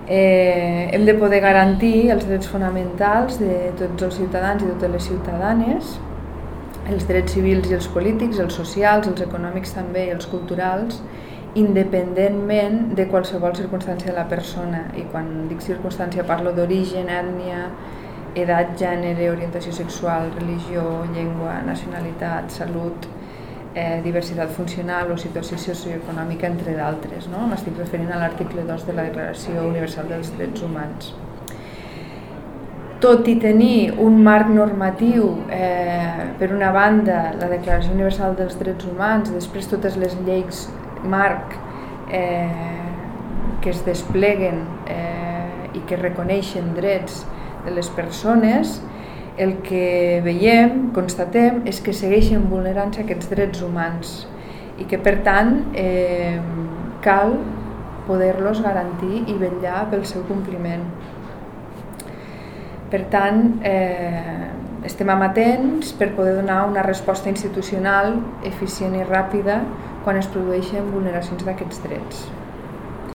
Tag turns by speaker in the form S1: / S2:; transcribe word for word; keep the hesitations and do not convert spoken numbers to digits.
S1: Eh, hem de poder garantir els drets fonamentals de tots els ciutadans i totes les ciutadanes, els drets civils i els polítics, els socials, els econòmics també i els culturals, independentment de qualsevol circumstància de la persona. I quan dic circumstància parlo d'origen, ètnia, edat, gènere, orientació sexual, religió, llengua, nacionalitat, salut, eh, diversitat funcional o situació socioeconòmica, entre d'altres, no? M'estic referint a l'article dos de la Declaració Universal dels Drets Humans. Tot i tenir un marc normatiu, eh, per una banda, la Declaració Universal dels Drets Humans, després totes les lleis marc eh, que es despleguen eh, i que reconeixen drets de les persones, el que veiem, constatem, és que segueixen vulnerant-se aquests drets humans i que, per tant, eh, cal poder-los garantir i vetllar pel seu compliment. Per tant, eh, estem amatents per poder donar una resposta institucional eficient i ràpida quan es produeixen vulneracions d'aquests drets.